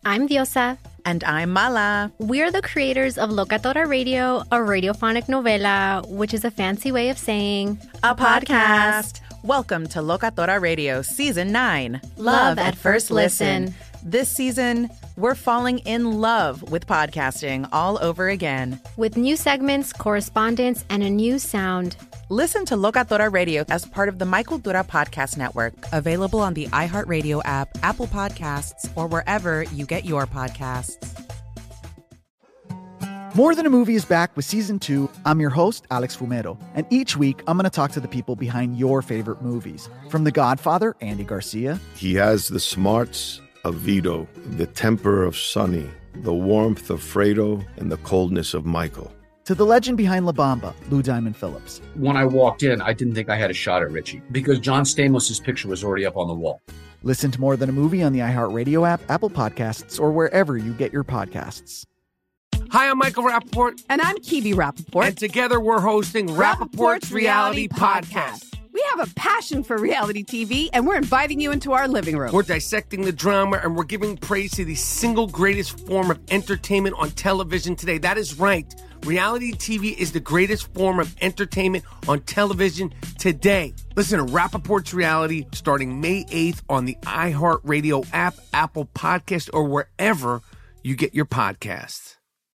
I'm Diosa. And I'm Mala. We're the creators of Locatora Radio, a radiophonic novela, which is a fancy way of saying a podcast. Welcome to Locatora Radio Season 9, Love at First Listen. This season, we're falling in love with podcasting all over again. With new segments, correspondence, and a new sound. Listen to Locatora Radio as part of the My Cultura Podcast Network, available on the iHeartRadio app, Apple Podcasts, or wherever you get your podcasts. More Than a Movie is back with Season 2. I'm your host, Alex Fumero, and each week I'm going to talk to the people behind your favorite movies. From The Godfather, Andy Garcia. He has the smarts of Vito, the temper of Sonny, the warmth of Fredo, and the coldness of Michael. To the legend behind La Bamba, Lou Diamond Phillips. When I walked in, I didn't think I had a shot at Richie because John Stamos' picture was already up on the wall. Listen to More Than a Movie on the iHeartRadio app, Apple Podcasts, or wherever you get your podcasts. Hi, I'm Michael Rappaport. And I'm Kibi Rappaport. And together we're hosting Rappaport's Reality Podcast. We have a passion for reality TV, and we're inviting you into our living room. We're dissecting the drama, and we're giving praise to the single greatest form of entertainment on television today. That is right. Reality TV is the greatest form of entertainment on television today. Listen to Rappaport's Reality starting May 8th on the iHeartRadio app, Apple Podcast, or wherever you get your podcasts.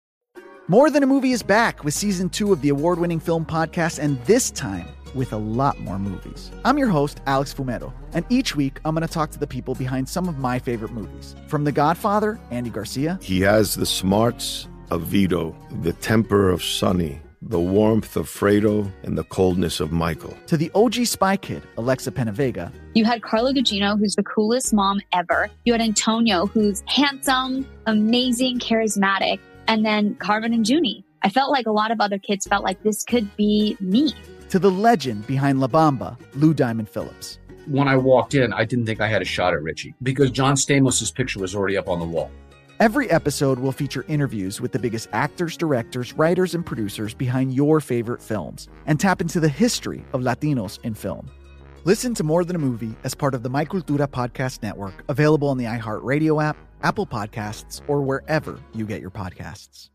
More Than a Movie is back with Season 2 of the award-winning film podcast, and this time with a lot more movies. I'm your host, Alex Fumero, and each week I'm going to talk to the people behind some of my favorite movies. From The Godfather, Andy Garcia. He has the smarts of Vito, the temper of Sonny, the warmth of Fredo, and the coldness of Michael. To the OG Spy Kid, Alexa Penavega. You had Carla Gugino, who's the coolest mom ever. You had Antonio, who's handsome, amazing, charismatic. And then Carmen and Junie. I felt like a lot of other kids felt like this could be me. To the legend behind La Bamba, Lou Diamond Phillips. When I walked in, I didn't think I had a shot at Richie because John Stamos' picture was already up on the wall. Every episode will feature interviews with the biggest actors, directors, writers, and producers behind your favorite films and tap into the history of Latinos in film. Listen to More Than a Movie as part of the My Cultura Podcast Network, available on the iHeartRadio app, Apple Podcasts, or wherever you get your podcasts.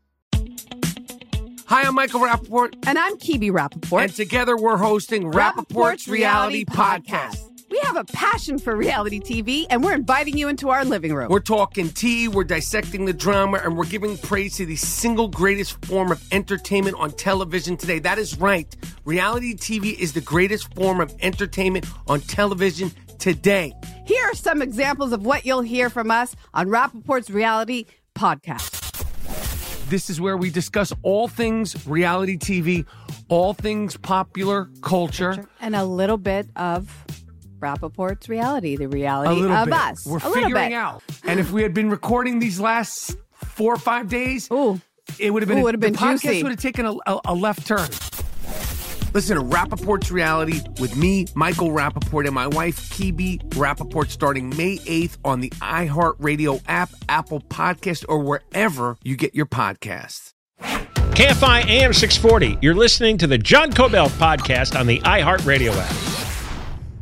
Hi, I'm Michael Rappaport. And I'm Kibi Rappaport. And together we're hosting Rappaport's Reality Podcast. We have a passion for reality TV, and we're inviting you into our living room. We're talking tea, we're dissecting the drama, and we're giving praise to the single greatest form of entertainment on television today. That is right. Reality TV is the greatest form of entertainment on television today. Here are some examples of what you'll hear from us on Rappaport's Reality Podcast. This is where we discuss all things reality TV, all things popular culture. And a little bit of Rappaport's reality, the reality of us. We're figuring out. And if we had been recording these last 4 or 5 days, it would have been, the podcast juicy. would have taken a left turn. Listen to Rappaport's Reality with me, Michael Rappaport, and my wife, Kibi Rappaport, starting May 8th on the iHeartRadio app, Apple Podcast, or wherever you get your podcasts. KFI AM 640. You're listening to the John Kobylt podcast on the iHeartRadio app.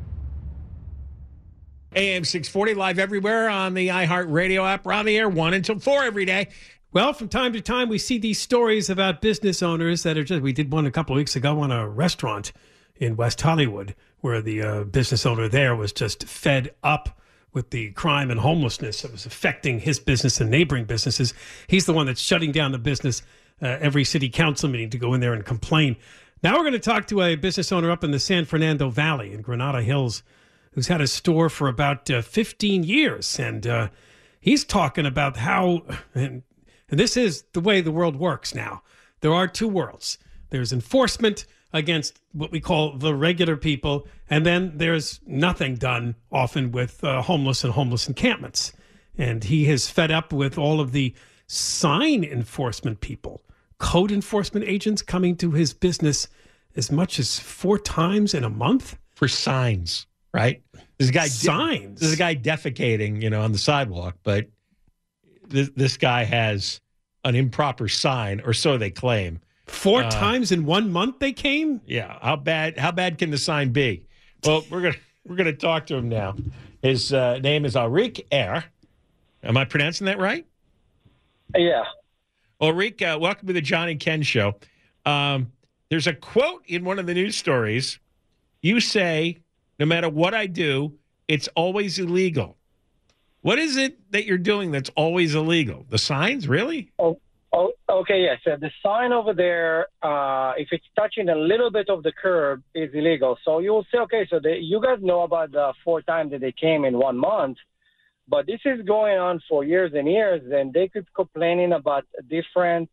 AM 640 live everywhere on the iHeartRadio app. We're on the air 1 until 4 every day. Well, from time to time, we see these stories about business owners that are just, we did one a couple of weeks ago on a restaurant in West Hollywood where the business owner there was just fed up with the crime and homelessness that was affecting his business and neighboring businesses. He's the one that's shutting down the business every city council meeting to go in there and complain. Now we're going to talk to a business owner up in the San Fernando Valley in Granada Hills who's had a store for about 15 years. And he's talking about how... And this is the way the world works now. There are two worlds. There's enforcement against what we call the regular people, and then there's nothing done often with homeless and homeless encampments. And he is fed up with all of the sign enforcement people, code enforcement agents coming to his business as much as 4 times in a month. For signs, right? There's a guy signs. There's a guy defecating, on the sidewalk, but this guy has an improper sign, or so they claim. 4 times in 1 month they came? Yeah. How bad can the sign be? Well, we're gonna talk to him now. His name is Arik Er, Am I pronouncing that right? Yeah. Well, Rick, welcome to the John and Ken Show. There's a quote in one of the news stories. You say, no matter what I do, it's always illegal. What is it that you're doing that's always illegal? The signs, really? Oh, okay, yes. The sign over there, if it's touching a little bit of the curb, is illegal. So you will say, okay, so you guys know about the 4 times that they came in 1 month, but this is going on for years and years, and they keep complaining about different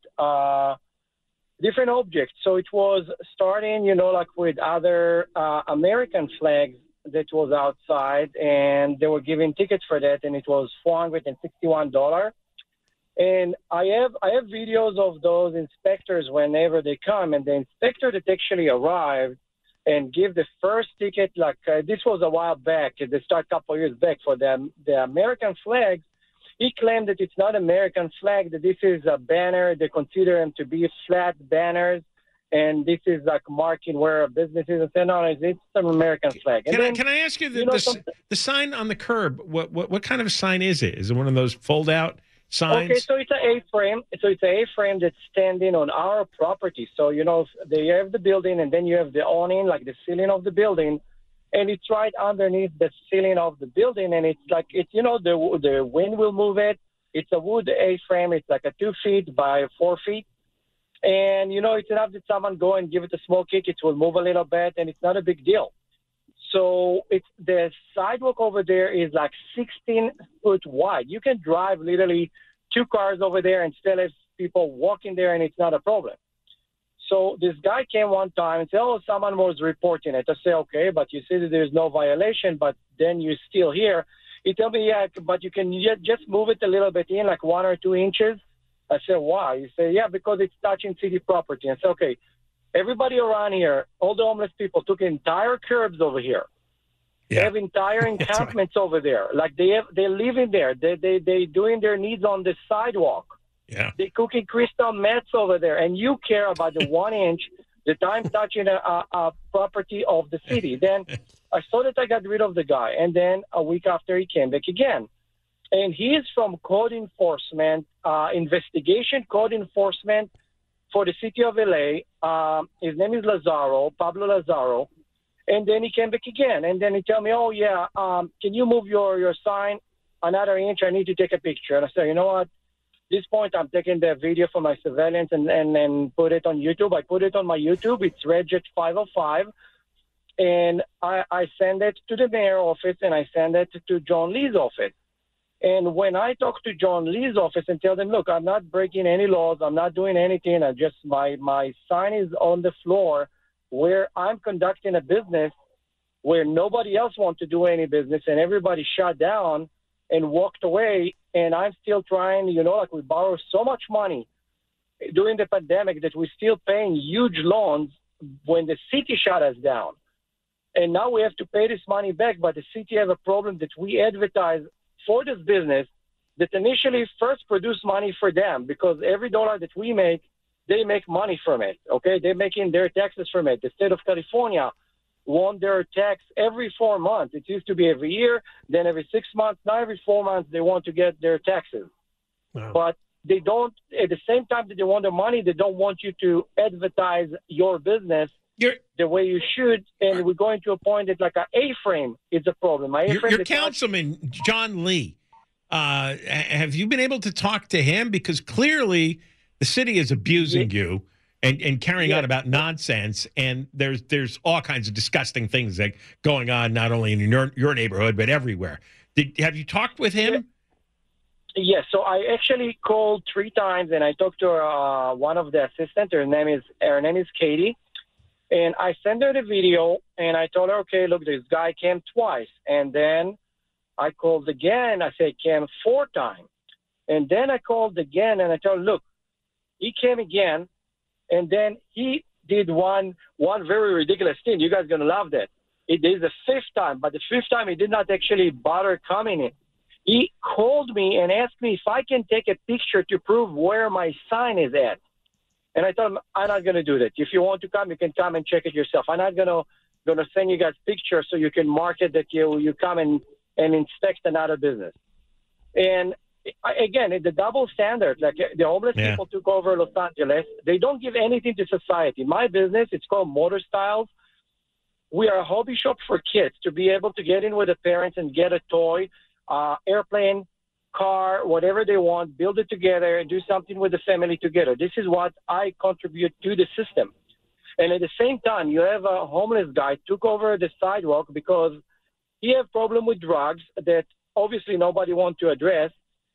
objects. So it was starting, like with other American flags that was outside, and they were giving tickets for that, and it was $461. And I have videos of those inspectors whenever they come, and the inspector that actually arrived and give the first ticket, this was a while back, they start a couple of years back for the American flags. He claimed that it's not American flag, that this is a banner. They consider them to be flat banners, and this is like marking where a business is. And say, no, it's an American flag. And can I ask you, the sign on the curb, what kind of a sign is it? Is it one of those fold-out signs? Okay, so it's an A-frame. So it's an A-frame that's standing on our property. So, they have the building, and then you have the awning, like the ceiling of the building, and it's right underneath the ceiling of the building, and it's like, the wind will move it. It's a wood A-frame. It's like a 2 feet by 4 feet. And, it's enough that someone go and give it a small kick. It will move a little bit, and it's not a big deal. So the sidewalk over there is like 16 foot wide. You can drive literally 2 cars over there and still have people walking there, and it's not a problem. So this guy came one time and said, oh, someone was reporting it. I say, okay, but you see that there's no violation, but then you're still here. He told me, yeah, but you can just move it a little bit in, like 1 or 2 inches. I said, why? He said, yeah, because it's touching city property. I said, okay, everybody around here, all the homeless people took entire curbs over here. Yeah. They have entire encampments over there. Like they live in there. They doing their needs on the sidewalk. Yeah. They cooking crystal meths over there, and you care about the 1 inch that I'm touching a property of the city. Then I saw that I got rid of the guy, and then a week after he came back again. And he is from code enforcement, investigation code enforcement for the city of LA. His name is Pablo Lazaro. And then he came back again. And then he told me, oh, yeah, can you move your sign another inch? I need to take a picture. And I said, you know what? At this point, I'm taking the video for my surveillance and put it on YouTube. I put it on my YouTube. It's Regjet 505. And I send it to the mayor's office, and I send it to John Lee's office. And when I talk to John Lee's office and tell them, look, I'm not breaking any laws. I'm not doing anything. My sign is on the floor where I'm conducting a business where nobody else wants to do any business, and everybody shut down and walked away. And I'm still trying, we borrow so much money during the pandemic that we're still paying huge loans when the city shut us down. And now we have to pay this money back, but the city have a problem that we advertise for this business that initially first produce money for them, because every dollar that we make, they make money from it, okay? They're making their taxes from it. The state of California want their tax every 4 months. It used to be every year, then every 6 months. Now every 4 months they want to get their taxes. Wow. But they don't, at the same time that they want the money, they don't want you to advertise your business the way you should. And we're going to a point that like an A-frame is a problem. Your councilman, John Lee, have you been able to talk to him? Because clearly the city is abusing you and carrying on about nonsense, and there's all kinds of disgusting things that going on not only in your neighborhood but everywhere. Have you talked with him? Yes. So I actually called 3 times, and I talked to one of the assistants. Her name is Katie, and I sent her the video, and I told her, okay, look, this guy came twice, and then I called again. I said came 4 times, and then I called again, and I told her, look, he came again, and then he did one very ridiculous thing. You guys are going to love that. It is the 5th time, but the 5th time he did not actually bother coming in. He called me and asked me if I can take a picture to prove where my sign is at. And I told him, I'm not going to do that. If you want to come, you can come and check it yourself. I'm not going to send you guys pictures so you can mark it that you come and inspect another business. And again, it's the double standard. Like the homeless Yeah. people took over Los Angeles. They don't give anything to society. My business, it's called Motor Styles. We are a hobby shop for kids to be able to get in with the parents and get a toy, airplane, car, whatever they want, build it together and do something with the family together. This is what I contribute to the system. And at the same time, you have a homeless guy took over the sidewalk because he have problem with drugs that obviously nobody want to address.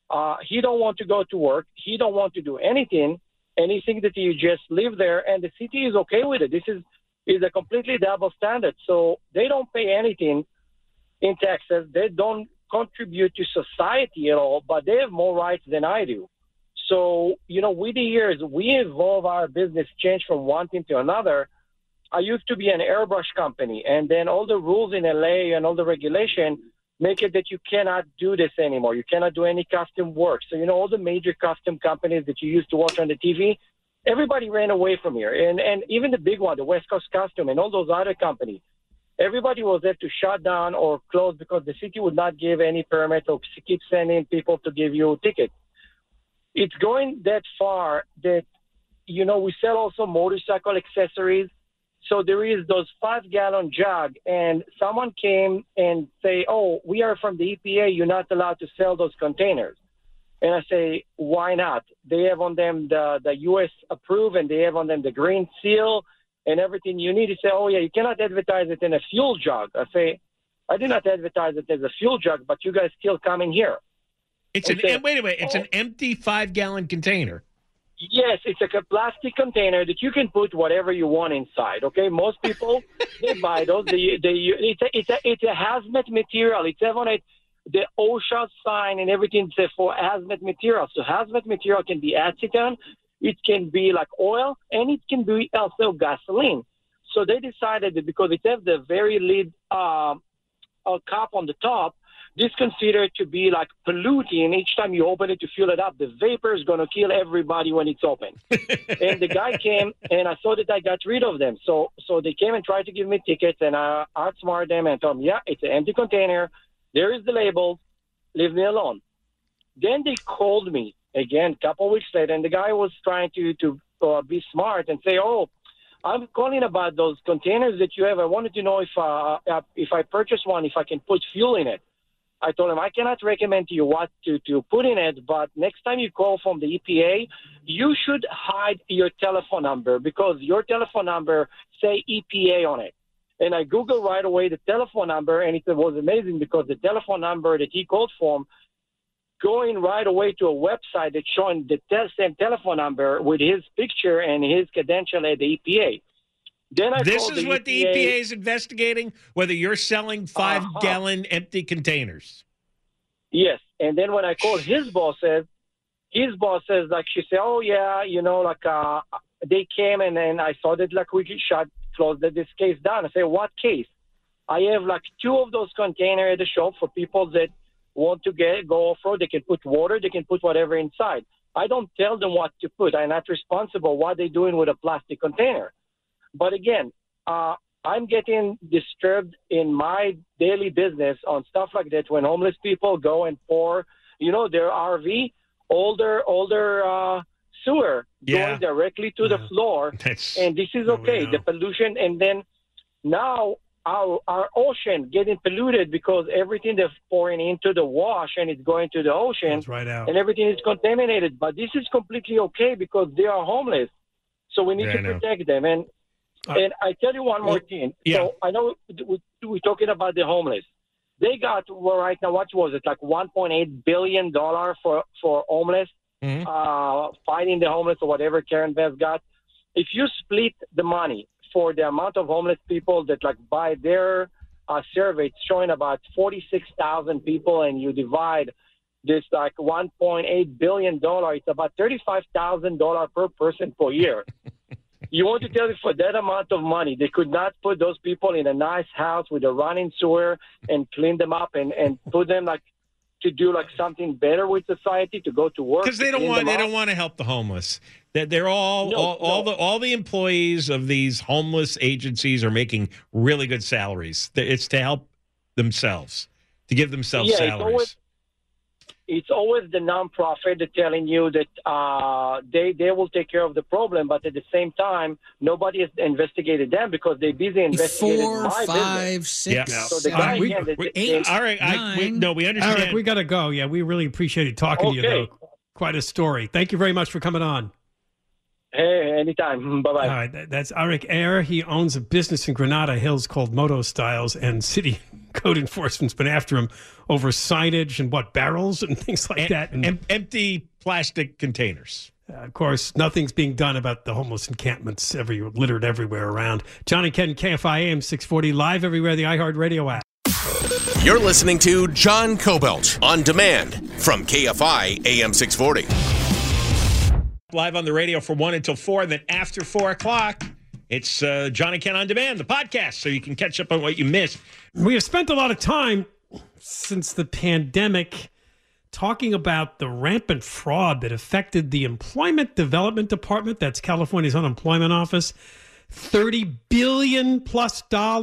He don't want to go to work. He don't want to do anything. And he thinks that he just live there and the city is okay with it. This is a completely double standard. So they don't pay anything in taxes. They don't contribute to society at all, but they have more rights than I do. So, with the years, we evolve our business, change from one thing to another. I used to be an airbrush company, and then all the rules in LA and all the regulation make it that you cannot do this anymore. You cannot do any custom work. So, all the major custom companies that you used to watch on the TV, everybody ran away from here. And even the big one, the West Coast Custom and all those other companies, everybody was there to shut down or close because the city would not give any permit or keep sending people to give you tickets. It's going that far that, we sell also motorcycle accessories. So there is those 5-gallon jug, and someone came and say, oh, we are from the EPA. You're not allowed to sell those containers. And I say, why not? They have on them the U.S. approved, and they have on them the green seal and everything you need. To say, oh, yeah, you cannot advertise it in a fuel jug. I say, I did not advertise it as a fuel jug, but you guys still come in here. It's wait a minute. It's an empty 5-gallon container. Yes, it's like a plastic container that you can put whatever you want inside. Okay, most people they buy those. It's a hazmat material. It's on it the OSHA sign and everything says for hazmat material. So hazmat material can be acetone, it can be like oil, and it can be also gasoline. So they decided that because it has the very lead cap on the top, this considered to be like polluting. Each time you open it to fill it up, the vapor is going to kill everybody when it's open. And the guy came, and I saw that I got rid of them. So they came and tried to give me tickets, and I outsmarted them and told them, yeah, it's an empty container. There is the label. Leave me alone. Then they called me again a couple of weeks later, and the guy was trying to be smart and say, oh, I'm calling about those containers that you have. I wanted to know if I purchase one, if I can put fuel in it. I told him I cannot recommend to you what to put in it, but next time you call from the EPA, you should hide your telephone number because your telephone number say EPA on it. And I Googled right away the telephone number, and it was amazing because the telephone number that he called from, going right away to a website that's showing the same telephone number with his picture and his credential at the EPA. Then this is what the EPA is investigating, whether you're selling 5-gallon empty containers. Yes. And then when I called his boss says, like, she said, oh, yeah, they came and then I saw that, like, we could close this case down. I say, what case? I have, like, 2 of those containers at the shop for people that want to go off-road. They can put water. They can put whatever inside. I don't tell them what to put. I'm not responsible what they're doing with a plastic container. But again, I'm getting disturbed in my daily business on stuff like that when homeless people go and pour, their RV, older sewer going directly to the floor. And this is okay, the pollution. And then now our ocean getting polluted because everything they're pouring into the wash and it's going to the ocean. That's right out. And everything is contaminated. But this is completely okay because they are homeless. So we need to protect them. And I tell you one more thing. Yeah. So I know we're talking about the homeless. They got right now, what was it, like $1.8 billion for homeless, fighting the homeless or whatever Karen Bass got. If you split the money for the amount of homeless people that, like, by their survey, it's showing about 46,000 people, and you divide this, like, $1.8 billion, it's about $35,000 per person per year. You want to tell me for that amount of money, they could not put those people in a nice house with a running sewer and clean them up and put them like to do like something better with society, to go to work? Because they don't want to help the homeless. They're all the employees of these homeless agencies are making really good salaries. It's to help themselves, to give themselves salaries. it's always the nonprofit that telling you that they will take care of the problem, but at the same time, nobody has investigated them because they're busy investigating 4, my 5, business. 6, Yeah. So the guy, All right. We understand. Eric, we got to go. Yeah, we really appreciated talking to you, though. Quite a story. Thank you very much for coming on. Hey, anytime. Bye-bye. All right, that's Arik Ayer. He owns a business in Granada Hills called Moto Styles, and city code enforcement's been after him over signage and barrels and things like that. And empty plastic containers. Of course, nothing's being done about the homeless encampments littered everywhere around. John and Ken, KFI AM 640, live everywhere, the iHeartRadio app. You're listening to John Cobelt on demand from KFI AM 640. Live on the radio from 1 until 4, and then after 4 o'clock, it's John and Ken on Demand, the podcast, so you can catch up on what you missed. We have spent a lot of time since the pandemic talking about the rampant fraud that affected the Employment Development Department, that's California's unemployment office. $30 billion plus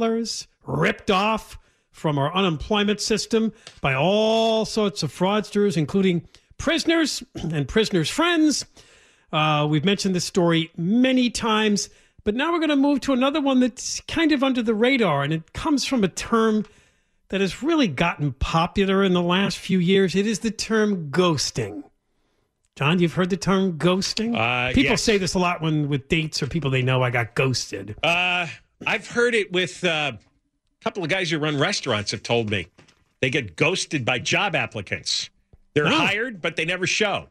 ripped off from our unemployment system by all sorts of fraudsters, including prisoners and prisoners' friends. We've mentioned this story many times, but now we're going to move to another one that's kind of under the radar, and it comes from a term that has really gotten popular in the last few years. It is the term ghosting. John, you've heard the term ghosting? People say this a lot with dates or people they know. I got ghosted. I've heard it with a couple of guys who run restaurants have told me. They get ghosted by job applicants. They're hired, but they never show.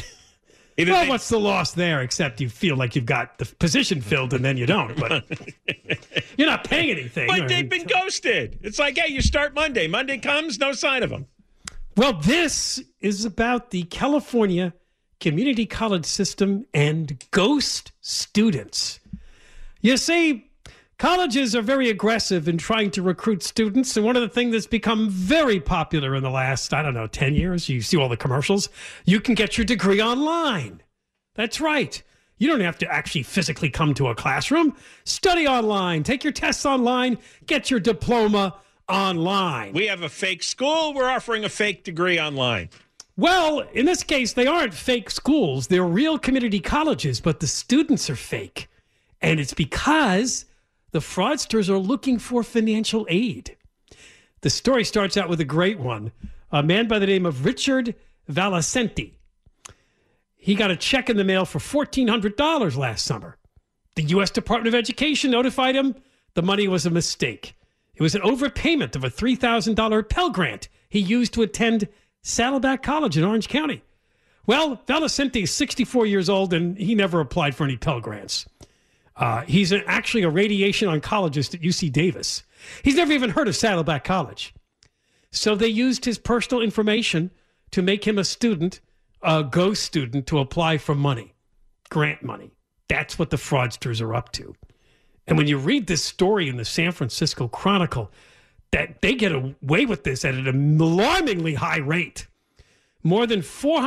What's the loss there, except you feel like you've got the position filled and then you don't. But you're not paying anything. But they've been ghosted. It's like, hey, you start Monday. Monday comes, no sign of them. Well, this is about the California community college system and ghost students. You see, colleges are very aggressive in trying to recruit students. And one of the things that's become very popular in the last, 10 years, you see all the commercials, you can get your degree online. That's right. You don't have to actually physically come to a classroom. Study online, take your tests online, get your diploma online. We have a fake school. We're offering a fake degree online. Well, in this case, they aren't fake schools. They're real community colleges, but the students are fake. And it's because the fraudsters are looking for financial aid. The story starts out with a great one. A man by the name of Richard Valicenti. He got a check in the mail for $1,400 last summer. The U.S. Department of Education notified him the money was a mistake. It was an overpayment of a $3,000 Pell Grant he used to attend Saddleback College in Orange County. Well, Valicenti is 64 years old, and he never applied for any Pell Grants. He's actually a radiation oncologist at UC Davis. He's never even heard of Saddleback College. So they used his personal information to make him a student, a ghost student, to apply for money, grant money. That's what the fraudsters are up to. And when you read this story in the San Francisco Chronicle, that they get away with this at an alarmingly high rate. More than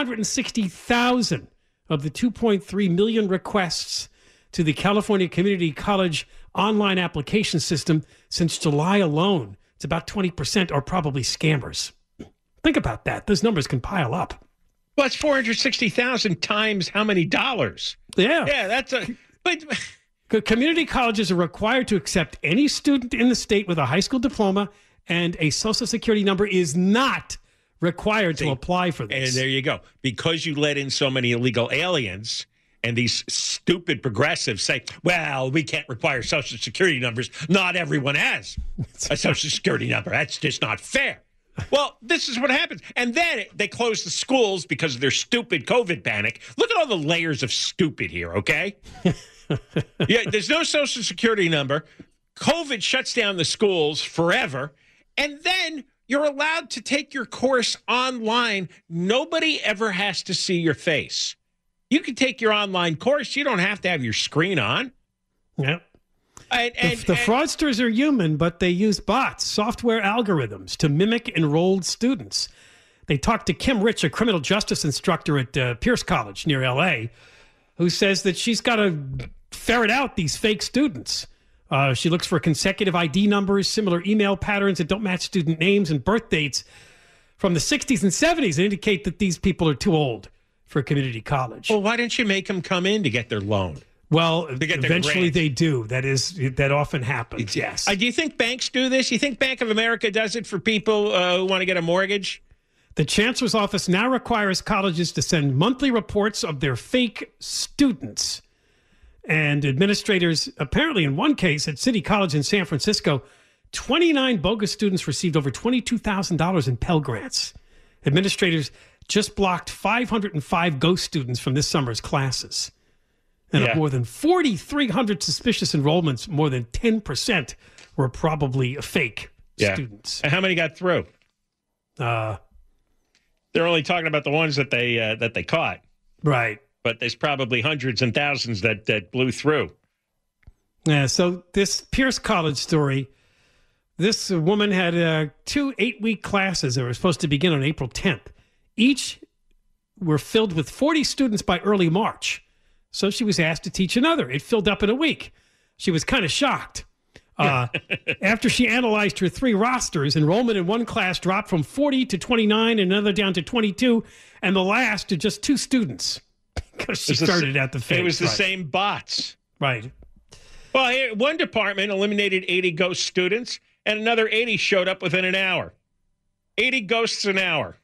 460,000 of the 2.3 million requests to the California Community College online application system since July alone, it's about 20% are probably scammers. Think about that. Those numbers can pile up. Well, it's 460,000 times how many dollars? Yeah. Yeah, that's a... But community colleges are required to accept any student in the state with a high school diploma, and a Social Security number is not required to apply for this. And there you go. Because you let in so many illegal aliens, and these stupid progressives say, well, we can't require Social Security numbers. Not everyone has a Social Security number. That's just not fair. Well, this is what happens. And then they close the schools because of their stupid COVID panic. Look at all the layers of stupid here, okay? Yeah, there's no Social Security number. COVID shuts down the schools forever. And then you're allowed to take your course online. Nobody ever has to see your face. You can take your online course. You don't have to have your screen on. Yep. The fraudsters are human, but they use bots, software algorithms to mimic enrolled students. They talked to Kim Rich, a criminal justice instructor at Pierce College near L.A., who says that she's got to ferret out these fake students. She looks for consecutive ID numbers, similar email patterns that don't match student names and birth dates. from the 60s and 70s that indicate that these people are too old for a community college. Well, why didn't you make them come in to get their loan? Well, eventually they do. That often happens, yes. Do you think banks do this? You think Bank of America does it for people who want to get a mortgage? The Chancellor's office now requires colleges to send monthly reports of their fake students. And administrators, apparently in one case at City College in San Francisco, 29 bogus students received over $22,000 in Pell Grants. Administrators just blocked 505 ghost students from this summer's classes. And of more than 4,300 suspicious enrollments, more than 10% were probably fake students. And how many got through? They're only talking about the ones that they caught. Right. But there's probably hundreds and thousands that blew through. Yeah, so this Pierce College story, this woman had 2 8-week classes that were supposed to begin on April 10th. Each were filled with 40 students by early March. So she was asked to teach another. It filled up in a week. She was kind of shocked. After she analyzed her 3 rosters, enrollment in one class dropped from 40 to 29, another down to 22, and the last to just 2 students because she started at the fake. It was the same bots. Right. Well, here, one department eliminated 80 ghost students, and another 80 showed up within an hour. 80 ghosts an hour.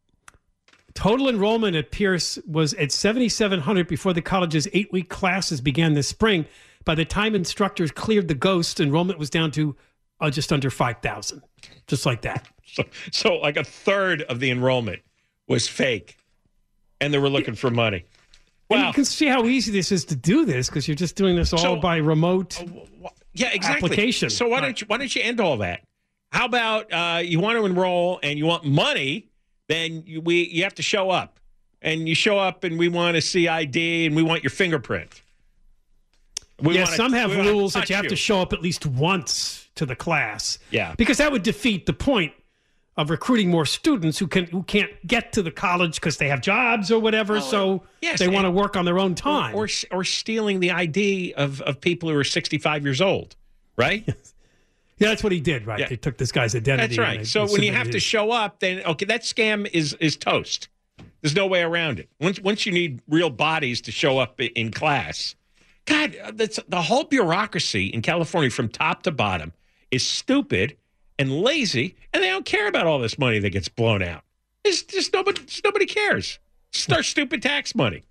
Total enrollment at Pierce was at 7,700 before the college's 8-week classes began this spring. By the time instructors cleared the ghosts, enrollment was down to just under 5,000, just like that. So like a third of the enrollment was fake, and they were looking for money. Wow. And you can see how easy this is to do this because you're just doing this all by remote application. So why don't you end all that? How about you want to enroll and you want money? Then you have to show up, and you show up, and we want to see ID, and we want your fingerprint. Some have rules that you have to show up at least once to the class. Yeah, because that would defeat the point of recruiting more students who can't get to the college because they have jobs or whatever. They want to work on their own time, or stealing the ID of people who are 65 years old, right? Yeah, that's what he did, right? Yeah. They took this guy's identity. That's right. So when you have to show up, then, okay, that scam is toast. There's no way around it. Once you need real bodies to show up in class, God, the whole bureaucracy in California from top to bottom is stupid and lazy, and they don't care about all this money that gets blown out. It's just nobody cares. It's our stupid tax money.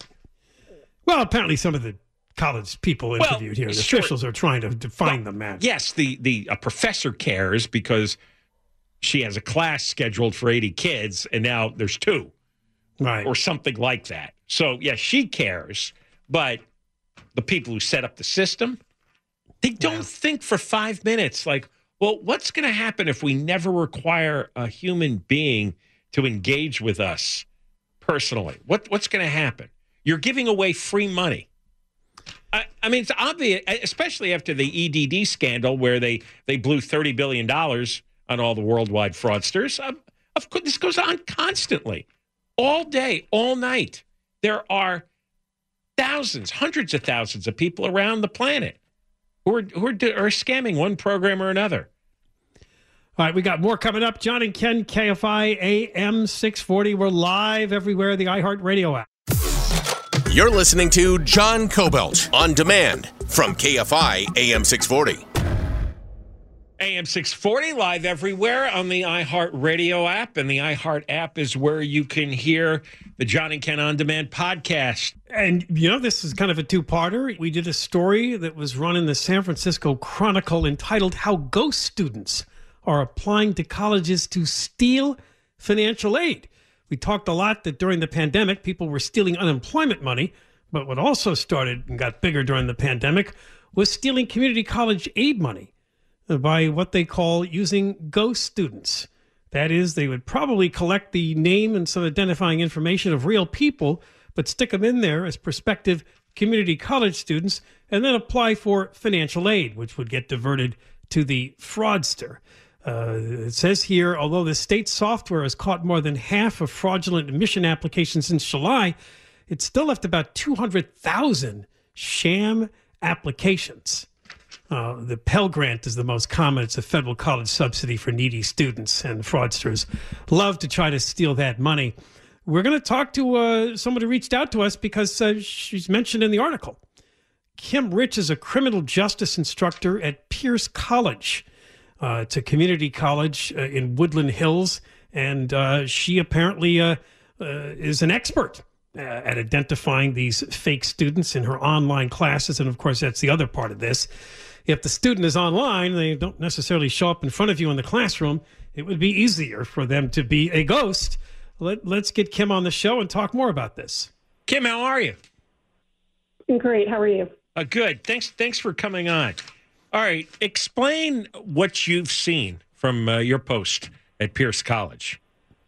Well, apparently some of the college people interviewed here. The officials are trying to find them, man. Yes, a professor cares because she has a class scheduled for 80 kids, and now there's 2. Right. Or something like that. So, yeah, she cares, but the people who set up the system, they don't think for 5 minutes like, well, what's going to happen if we never require a human being to engage with us personally? What's going to happen? You're giving away free money. I mean, it's obvious, especially after the EDD scandal where they blew $30 billion on all the worldwide fraudsters. Of course, this goes on constantly, all day, all night. There are thousands, hundreds of thousands of people around the planet who are scamming one program or another. All right, we got more coming up. John and Ken, KFI AM 640. We're live everywhere, the iHeartRadio app. You're listening to John Cobelt on demand from KFI AM 640. AM 640 live everywhere on the iHeartRadio app, and the iHeart app is where you can hear the John and Ken On Demand podcast. And, this is kind of a 2-parter. We did a story that was run in the San Francisco Chronicle entitled How Ghost Students Are Applying to Colleges to Steal Financial Aid. We talked a lot that during the pandemic, people were stealing unemployment money, but what also started and got bigger during the pandemic was stealing community college aid money by what they call using ghost students. That is, they would probably collect the name and some identifying information of real people, but stick them in there as prospective community college students and then apply for financial aid, which would get diverted to the fraudster. It says here, although the state software has caught more than half of fraudulent admission applications since July, it still left about 200,000 sham applications. The Pell Grant is the most common. It's a federal college subsidy for needy students, and fraudsters love to try to steal that money. We're going to talk to someone who reached out to us because she's mentioned in the article. Kim Rich is a criminal justice instructor at Pierce College. It's a community college in Woodland Hills, and she apparently is an expert at identifying these fake students in her online classes. And of course, that's the other part of this. If the student is online, they don't necessarily show up in front of you in the classroom. It would be easier for them to be a ghost. Let's get Kim on the show and talk more about this. Kim, how are you? Great. How are you? Good. Thanks for coming on. All right. Explain what you've seen from your post at Pierce College.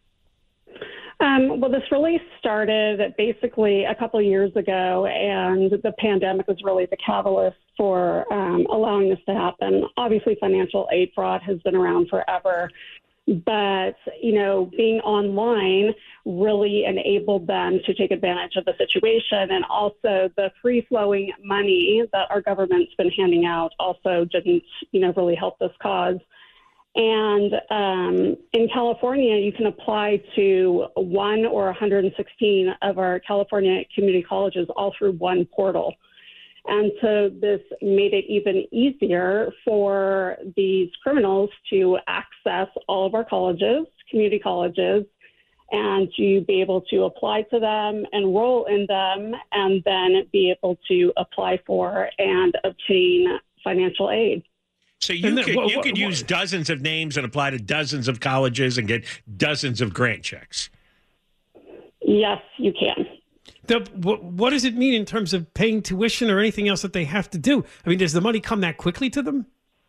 Well, this really started basically a couple of years ago, and the pandemic was really the catalyst for allowing this to happen. Obviously, financial aid fraud has been around forever, but, being online really enabled them to take advantage of the situation. And also the free-flowing money that our government's been handing out also didn't, really help this cause. And in California, you can apply to one or 116 of our California community colleges all through one portal. And so this made it even easier for these criminals to access all of our colleges, community colleges, and to be able to apply to them, enroll in them, and then be able to apply for and obtain financial aid. So you could use dozens of names and apply to dozens of colleges and get dozens of grant checks. Yes, you can. What does it mean in terms of paying tuition or anything else that they have to do? I mean, does the money come that quickly to them?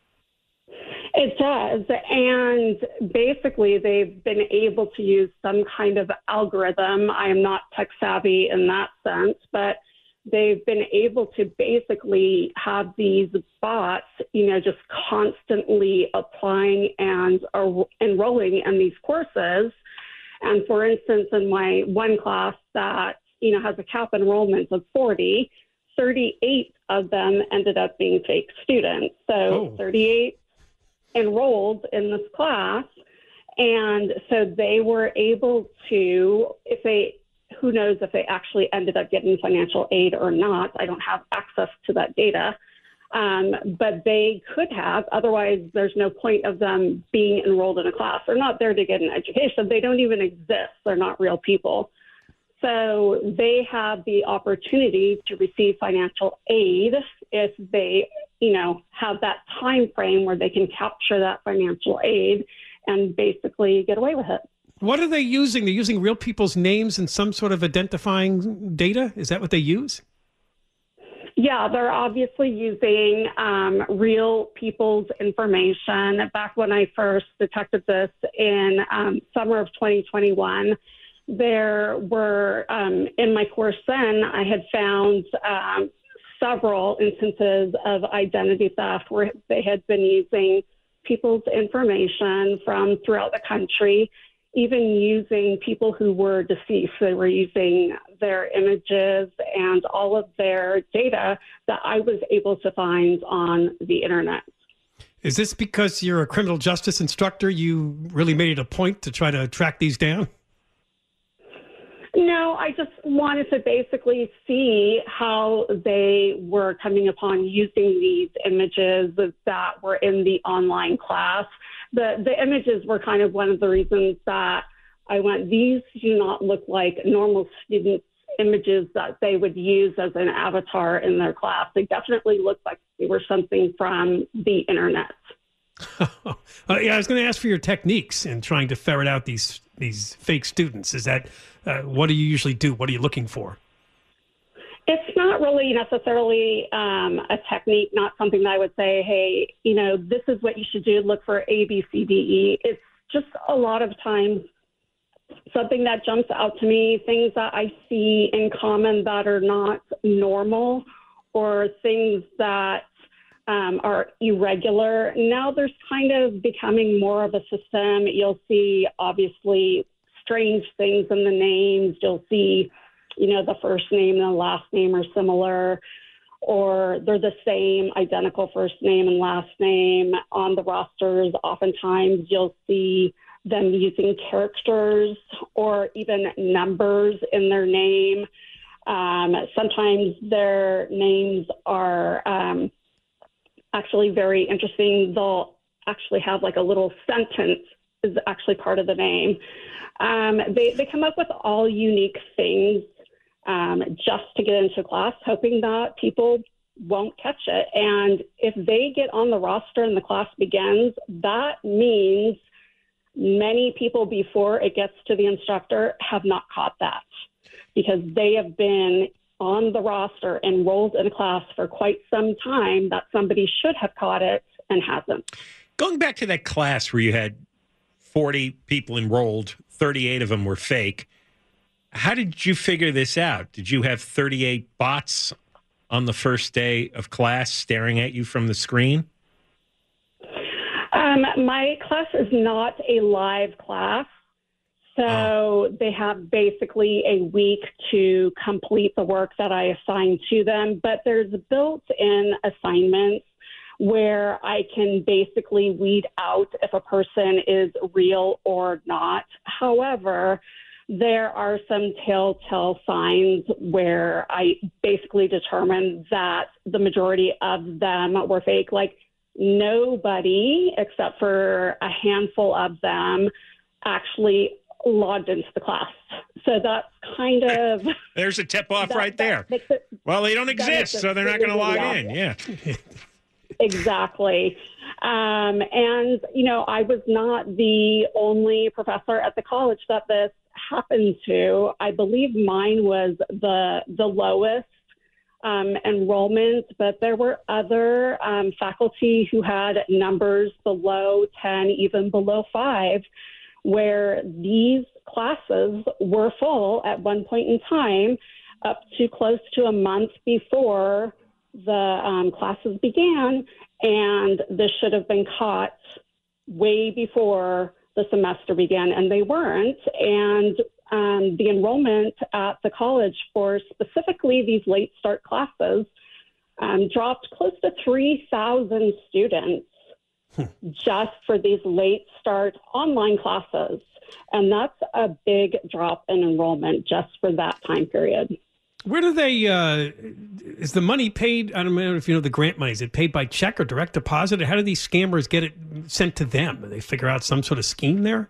It does. And basically, they've been able to use some kind of algorithm. I am not tech savvy in that sense, but they've been able to basically have these bots, just constantly applying and enrolling in these courses. And for instance, in my one class that, has a cap enrollment of 40, 38 of them ended up being fake students. So 38 enrolled in this class. And so they were able to, who knows if they actually ended up getting financial aid or not. I don't have access to that data. But they could have, otherwise there's no point of them being enrolled in a class. They're not there to get an education. They don't even exist. They're not real people. So they have the opportunity to receive financial aid if they, have that time frame where they can capture that financial aid and basically get away with it. What are they using? They're using real people's names and some sort of identifying data? Is that what they use? Yeah, they're obviously using real people's information. Back when I first detected this in summer of 2021, there were, in my course then, I had found several instances of identity theft where they had been using people's information from throughout the country, even using people who were deceased. They were using their images and all of their data that I was able to find on the internet. Is this because you're a criminal justice instructor? You really made it a point to try to track these down? No, I just wanted to basically see how they were coming upon using these images that were in the online class. The images were kind of one of the reasons that I went, these do not look like normal students' images that they would use as an avatar in their class. They definitely looked like they were something from the internet. Yeah, I was going to ask for your techniques in trying to ferret out these fake students. Is that what do you usually do? What are you looking for? It's not really necessarily a technique, not something that I would say, hey, this is what you should do. Look for A, B, C, D, E. It's just a lot of times something that jumps out to me, things that I see in common that are not normal or things that are irregular. Now there's kind of becoming more of a system. You'll see, obviously, strange things in the names. You'll see, the first name and the last name are similar. or they're the same identical first name and last name on the rosters. Oftentimes you'll see them using characters or even numbers in their name. Sometimes their names are actually very interesting. They'll actually have like a little sentence is actually part of the name. They come up with all unique things just to get into class, hoping that people won't catch it. And if they get on the roster and the class begins, that means many people before it gets to the instructor have not caught that because they have been on the roster enrolled in a class for quite some time that somebody should have caught it and hasn't. Going back to that class where you had 40 people enrolled, 38 of them were fake. How did you figure this out? Did you have 38 bots on the first day of class staring at you from the screen? My class is not a live class, so they have basically a week to complete the work that I assign to them, but there's built-in assignments where I can basically weed out if a person is real or not. However, there are some telltale signs where I basically determined that the majority of them were fake. Like nobody, except for a handful of them, actually logged into the class. So that's kind of... There's a tip-off right there. Well, they don't exist, so they're not going to log in. Yeah. Exactly. And, you know, I was not the only professor at the college that this happened to. I believe mine was the lowest enrollment, but there were other faculty who had numbers below 10, even below 5, where these classes were full at one point in time up to close to a month before the classes began, and this should have been caught way before the semester began, and they weren't. And the enrollment at the college for specifically these late start classes dropped close to 3,000 students just for these late start online classes. And that's a big drop in enrollment just for that time period. Where do they, is the money paid, I don't know if you know the grant money, is it paid by check or direct deposit? Or how do these scammers get it sent to them? Do they figure out some sort of scheme there?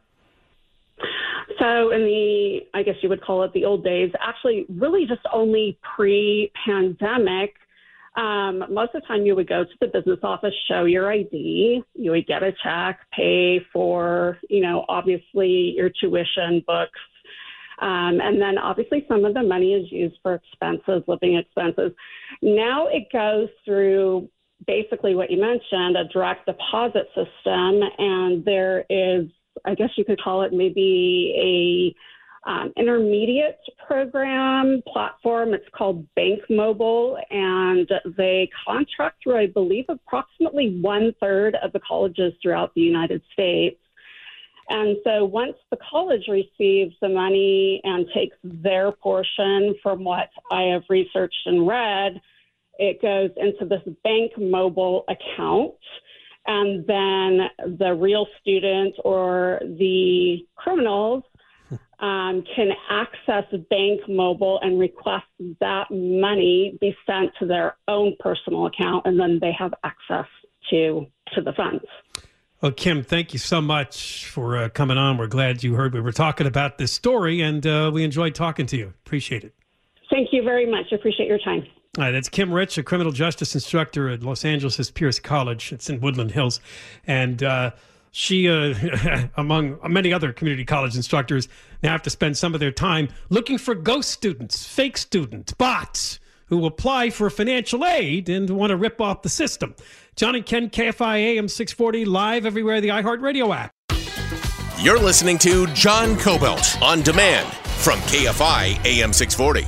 So in the, I guess you would call it the old days, actually really just only pre-pandemic, most of the time you would go to the business office, show your ID, you would get a check, pay for, you know, obviously your tuition, books, and then obviously some of the money is used for expenses, living expenses. Now it goes through basically what you mentioned, a direct deposit system, and there is, I guess you could call it maybe a intermediate program platform. It's called BankMobile, and they contract through, I believe, approximately 1/3 of the colleges throughout the United States. And so once the college receives the money and takes their portion from what I have researched and read, it goes into this BankMobile account. And then the real student or the criminals can access BankMobile and request that money be sent to their own personal account, and then they have access to the funds. Well, Kim, thank you so much for coming on. We're glad you heard we were talking about this story, and we enjoyed talking to you. Appreciate it. Thank you very much. I appreciate your time. All right, that's Kim Rich, a criminal justice instructor at Los Angeles' Pierce College. It's in Woodland Hills. And she, among many other community college instructors, now have to spend some of their time looking for ghost students, fake students, bots, who apply for financial aid and want to rip off the system. John and Ken, KFI AM 640, live everywhere, the iHeartRadio app. You're listening to John Kobylt on demand from KFI AM 640.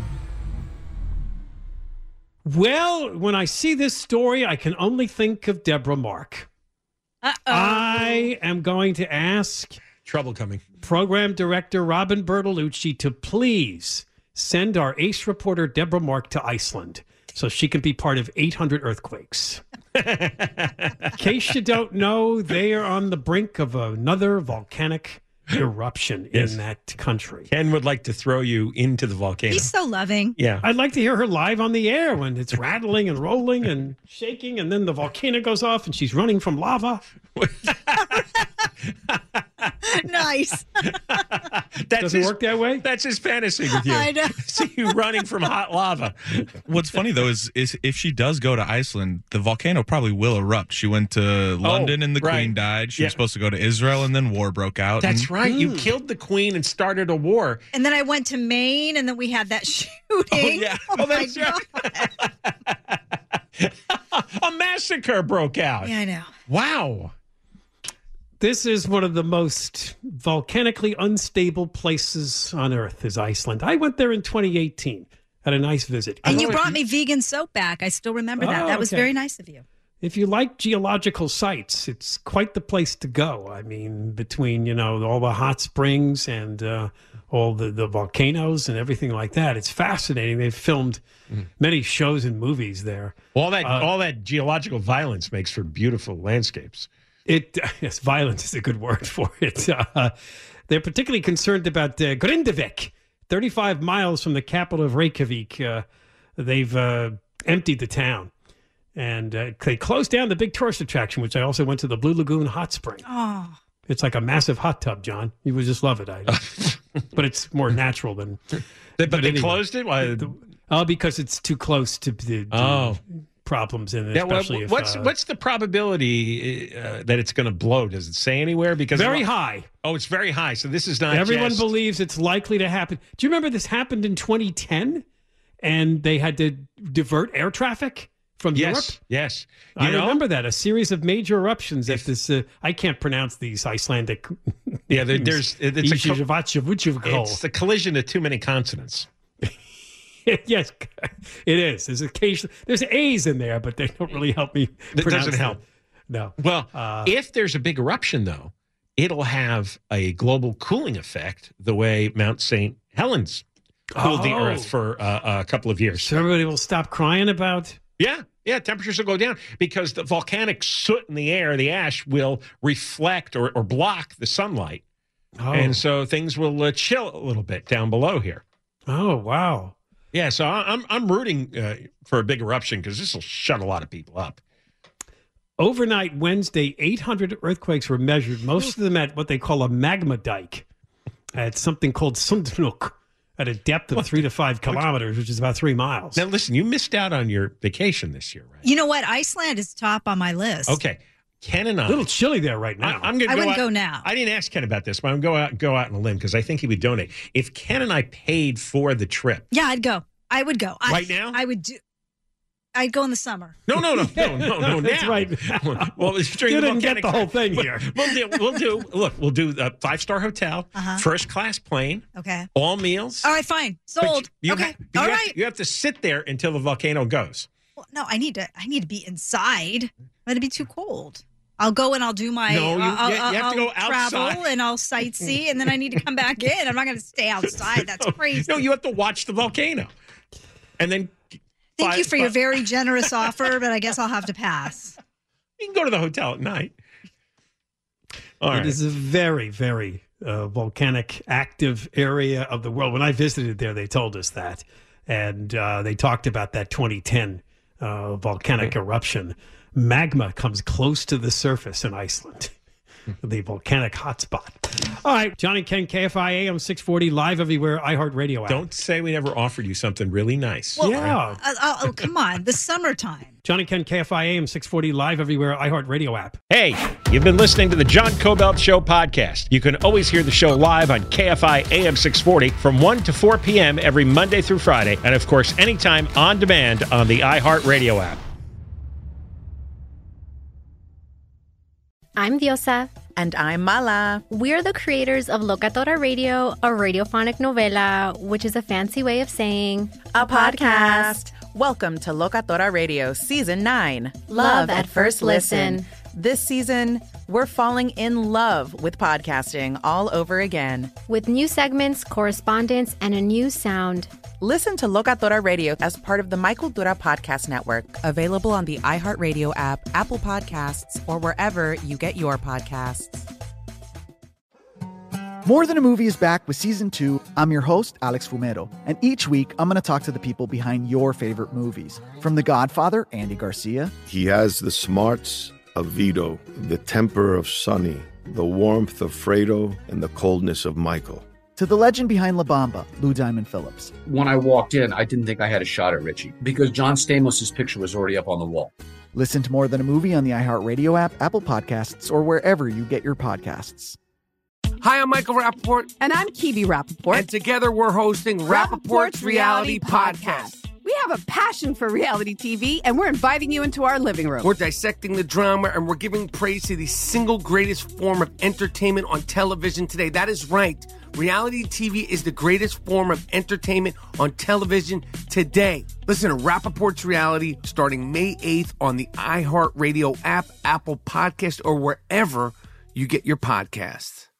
Well, when I see this story, I can only think of Deborah Mark. I am going to ask trouble coming. Program Director Robin Bertolucci to please send our ace reporter Deborah Mark to Iceland. so she can be part of 800 earthquakes. In case you don't know, they are on the brink of another volcanic eruption in that country. Ken would like to throw you into the volcano. He's so loving. Yeah. I'd like to hear her live on the air when it's rattling and rolling and shaking, and then the volcano goes off and she's running from lava. Nice. Doesn't work that way? That's his fantasy with you. I know. See you running from hot lava. What's funny, though, is if she does go to Iceland, the volcano probably will erupt. She went to London and the Queen died. She was supposed to go to Israel, and then war broke out. That's right. You killed the Queen and started a war. And then I went to Maine, and then we had that shooting. Oh, yeah. Oh, that's right. A massacre broke out. Yeah, I know. Wow. This is one of the most volcanically unstable places on Earth is Iceland. I went there in 2018. Had a nice visit. And you brought me vegan soap back. I still remember that. That was very nice of you. If you like geological sites, it's quite the place to go. I mean, between, all the hot springs and all the volcanoes and everything like that, it's fascinating. They've filmed many shows and movies there. All that geological violence makes for beautiful landscapes. Yes, violence is a good word for it. They're particularly concerned about Grindavik, 35 miles from the capital of Reykjavik. They've emptied the town. And they closed down the big tourist attraction, which I also went to, the Blue Lagoon Hot Spring. Oh. It's like a massive hot tub, John. You would just love it. But it's more natural than... But they closed it? Why? Because it's too close to the problems in it, especially what's the probability that it's going to blow? Does it say anywhere? Because very high. Oh, it's very high. So this is not. Everyone believes it's likely to happen. Do you remember this happened in 2010, and they had to divert air traffic from Europe? Yes. I remember that, a series of major eruptions at this. I can't pronounce these Icelandic. Yeah, it's a collision of too many consonants. Yes, it is. There's A's in there, but they don't really help me. That doesn't help. No. Well, if there's a big eruption, though, it'll have a global cooling effect the way Mount St. Helens cooled the Earth for a couple of years. So everybody will stop crying about? Yeah, temperatures will go down because the volcanic soot in the air, the ash, will reflect or block the sunlight. And so things will chill a little bit down below here. Oh, wow. Yeah, so I'm rooting for a big eruption because this will shut a lot of people up. Overnight Wednesday, 800 earthquakes were measured, most of them at what they call a magma dike, at something called Sundnuk, at a depth of 3 to 5 kilometers, which is about 3 miles. Now, listen, you missed out on your vacation this year, right? You know what? Iceland is top on my list. Okay. Ken and I... A little chilly there right now. I wouldn't go now. I didn't ask Ken about this, but I'm going to go out on a limb because I think he would donate. If Ken and I paid for the trip... Yeah, I'd go. I would go. Right now? I would do... I'd go in the summer. No, That's now. right. Well, it's during you the didn't get the whole thing here. We'll do a 5-star hotel, first class plane, okay, all meals. All right, fine, sold. Okay, all right. You have to sit there until the volcano goes. Well, no, I need to be inside. It'd be too cold. I'll go and I'll do my. No, you have to go outside. Travel and I'll sightsee, and then I need to come back in. I'm not going to stay outside. That's crazy. No, you have to watch the volcano, and then. Thank you for your very generous offer, but I guess I'll have to pass. You can go to the hotel at night. It is a very, very volcanic active area of the world. When I visited there, they told us that. And they talked about that 2010 volcanic eruption. Magma comes close to the surface in Iceland. The volcanic hotspot. All right, John and Ken, KFI AM 640, live everywhere, iHeartRadio app. Don't say we never offered you something really nice. Well, yeah. Come on, the summertime. John and Ken, KFI AM 640, live everywhere, iHeartRadio app. Hey, you've been listening to the John Cobelt Show podcast. You can always hear the show live on KFI AM 640 from 1 to 4 p.m. every Monday through Friday. And, of course, anytime on demand on the iHeartRadio app. I'm Diosa. And I'm Mala. We're the creators of Locatora Radio, a radiophonic novela, which is a fancy way of saying a podcast. Welcome to Locatora Radio Season 9. Love at First Listen. This season, we're falling in love with podcasting all over again. With new segments, correspondence, and a new sound. Listen to Locatora Radio as part of the Michael Dura Podcast Network, available on the iHeartRadio app, Apple Podcasts, or wherever you get your podcasts. More Than a Movie is back with Season 2. I'm your host, Alex Fumero, and each week I'm going to talk to the people behind your favorite movies. From The Godfather, Andy Garcia. He has the smarts of Vito, the temper of Sonny, the warmth of Fredo, and the coldness of Michael. To the legend behind La Bamba, Lou Diamond Phillips. When I walked in, I didn't think I had a shot at Richie because John Stamos' picture was already up on the wall. Listen to More Than a Movie on the iHeartRadio app, Apple Podcasts, or wherever you get your podcasts. Hi, I'm Michael Rappaport. And I'm Kibi Rappaport. And together we're hosting Rappaport's Reality Podcast. We have a passion for reality TV, and we're inviting you into our living room. We're dissecting the drama, and we're giving praise to the single greatest form of entertainment on television today. That is right. Reality TV is the greatest form of entertainment on television today. Listen to Rappaport's Reality starting May 8th on the iHeartRadio app, Apple Podcast, or wherever you get your podcasts.